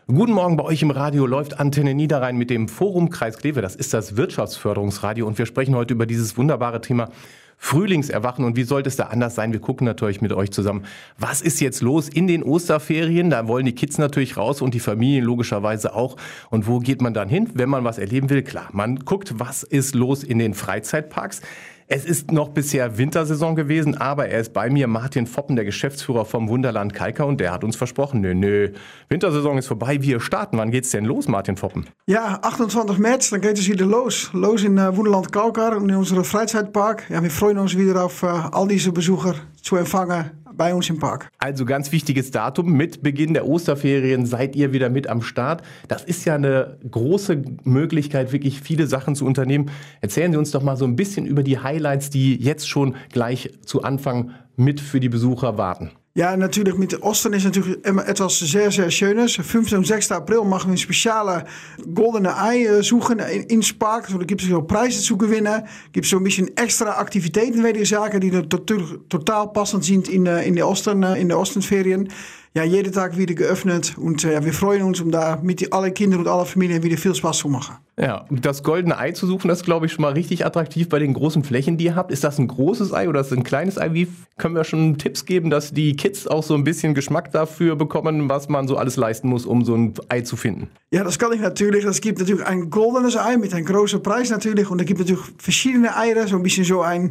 Guten Morgen, bei euch im Radio läuft Antenne Niederrhein mit dem Forum Kreis Kleve. Das ist das Wirtschaftsförderungsradio und wir sprechen heute über dieses wunderbare Thema Frühlingserwachen. Und wie sollte es da anders sein? Wir gucken natürlich mit euch zusammen, was ist jetzt los in den Osterferien? Da wollen die Kids natürlich raus und die Familien logischerweise auch. Und wo geht man dann hin, wenn man was erleben will? Klar, man guckt, was ist los in den Freizeitparks. Es ist noch bisher Wintersaison gewesen, aber er ist bei mir, Martin Foppen, der Geschäftsführer vom Wunderland Kalkar, und der hat uns versprochen, Wintersaison ist vorbei, wir starten. Wann geht's denn los, Martin Foppen? Ja, 28 März, dann geht es wieder los. Los in Wunderland Kalkar, in unserem Freizeitpark. Ja, wir freuen uns wieder auf all diese Besucher zu empfangen bei uns im Park. Also ganz wichtiges Datum, mit Beginn der Osterferien seid ihr wieder mit am Start. Das ist ja eine große Möglichkeit, wirklich viele Sachen zu unternehmen. Erzählen Sie uns doch mal so ein bisschen über die Highlights, die jetzt schon gleich zu Anfang mit für die Besucher warten. Ja, natürlich mit Ostern ist natürlich immer etwas sehr, sehr Schönes. 5. und 6. April machen wir ein spezielle goldene Ei suchen ins Park. Da gibt es auch Preise zu gewinnen. Gibt es so ein bisschen extra Aktivitäten, weet ich sagen, die natürlich total passend sind in der Osterferien. Ja, jeden Tag wieder geöffnet und wir freuen uns, um da mit alle Kinder und alle Familien wieder viel Spaß zu machen. Ja, das goldene Ei zu suchen, das ist, glaube ich, schon mal richtig attraktiv bei den großen Flächen, die ihr habt. Ist das ein großes Ei oder ist das ein kleines Ei? Wie können wir schon Tipps geben, dass die Kids auch so ein bisschen Geschmack dafür bekommen, was man so alles leisten muss, um so ein Ei zu finden? Ja, das kann ich natürlich. Es gibt natürlich ein goldenes Ei mit einem großen Preis natürlich. Und es gibt natürlich verschiedene Eier, so ein bisschen so ein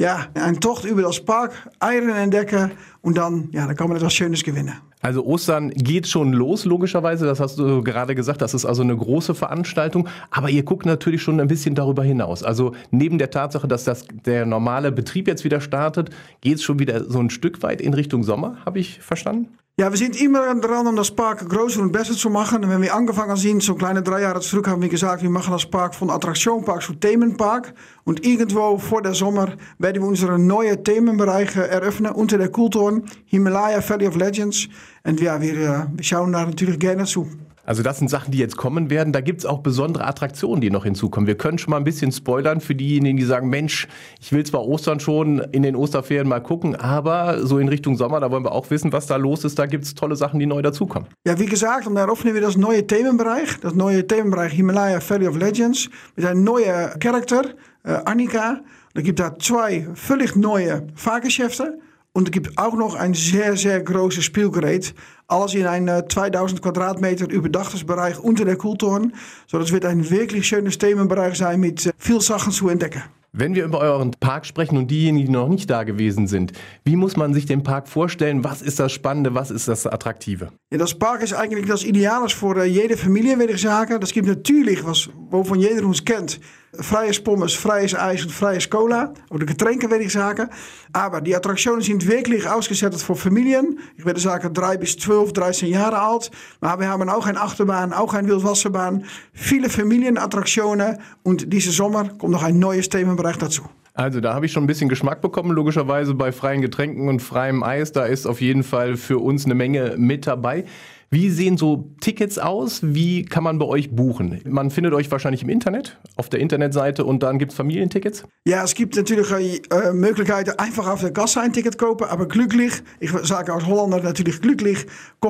Tocht über das Park, Eieren entdecken und dann kann man etwas Schönes gewinnen. Also Ostern geht schon los, logischerweise. Das hast du gerade gesagt. Das ist also eine große Veranstaltung. Aber ihr guckt natürlich schon ein bisschen darüber hinaus. Also neben der Tatsache, dass der normale Betrieb jetzt wieder startet, geht es schon wieder so ein Stück weit in Richtung Sommer, habe ich verstanden? Ja, wir sind immer dran, um das Park größer und besser zu machen. Und wenn wir angefangen sind, so kleine 3 Jahre zurück, haben wir gesagt, wir machen das Park von Attraktionpark zu Themenpark. Und irgendwo vor der Sommer werden wir unsere neue Themenbereich eröffnen unter der Kulturn, Himalaya Valley of Legends. Und ja, wir schauen da natürlich gerne zu. Also das sind Sachen, die jetzt kommen werden. Da gibt es auch besondere Attraktionen, die noch hinzukommen. Wir können schon mal ein bisschen spoilern für diejenigen, die sagen, Mensch, ich will zwar Ostern schon in den Osterferien mal gucken, aber so in Richtung Sommer, da wollen wir auch wissen, was da los ist. Da gibt es tolle Sachen, die neu dazukommen. Ja, wie gesagt, und da eröffnen wir das neue Themenbereich Himalaya Valley of Legends, mit einem neuen Charakter, Annika. Da gibt es 2 völlig neue Fahrgeschäfte. Und es gibt auch noch ein sehr, sehr großes Spielgerät. Alles in einem 2000 Quadratmeter überdachtes Bereich unter der Kulturn. So, das wird ein wirklich schönes Themenbereich sein mit viel Sachen zu entdecken. Wenn wir über euren Park sprechen und diejenigen, die noch nicht da gewesen sind, wie muss man sich den Park vorstellen? Was ist das Spannende? Was ist das Attraktive? Ja, das Park ist eigentlich das Ideale für jede Familie, würde ich sagen. Das gibt natürlich, wovon jeder uns kennt, freies Pommes, freies Eis und freies Cola. Oder Getränke, würde ich sagen. Aber die Attraktionen sind wirklich ausgesetzt für Familien. Ich würde sagen 3 bis 12, 13 Jahre alt. Aber wir haben auch eine Achterbahn, auch eine Wildwasserbahn. Viele Familienattraktionen. Und diesen Sommer kommt noch ein neues Themenbereich dazu. Also da habe ich schon ein bisschen Geschmack bekommen, logischerweise bei freien Getränken und freiem Eis. Da ist auf jeden Fall für uns eine Menge mit dabei. Wie sehen so Tickets aus? Wie kann man bei euch buchen? Man findet euch wahrscheinlich im Internet, auf der Internetseite, und dann gibt es Familientickets? Ja, es gibt natürlich Möglichkeiten, einfach auf der Kasse ein Ticket kaufen, aber glücklich, ich sage als Holländer natürlich glücklich,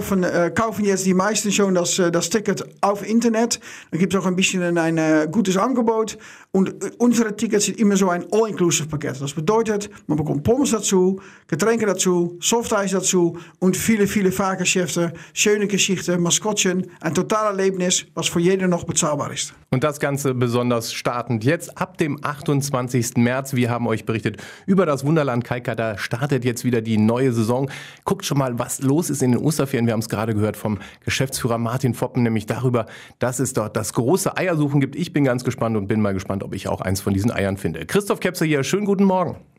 kaufen jetzt die meisten schon das Ticket auf Internet. Dann gibt es auch ein bisschen ein gutes Angebot. Und unsere Tickets sind immer so ein All-Inclusive-Paket. Das bedeutet, man bekommt Pommes dazu, Getränke dazu, Softeis dazu und viele, viele Fahrgeschäfte, schöne Geschichten, Maskottchen, ein totales Erlebnis, was für jeden noch bezahlbar ist. Und das Ganze besonders startend jetzt ab dem 28. März. Wir haben euch berichtet über das Wunderland Kalkar. Da startet jetzt wieder die neue Saison. Guckt schon mal, was los ist in den Osterferien. Wir haben es gerade gehört vom Geschäftsführer Martin Foppen, nämlich darüber, dass es dort das große Eiersuchen gibt. Ich bin ganz gespannt und bin mal gespannt, ob ich auch eins von diesen Eiern finde. Christoph Kepser hier, schönen guten Morgen.